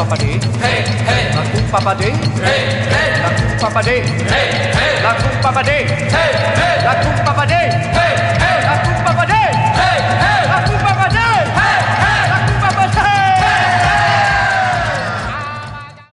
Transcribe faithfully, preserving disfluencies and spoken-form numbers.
papade, hey, hey, lakum papade, hey, hey, lakum papade, hey, hey, lakum papade, hey, hey, lakum papade, hey.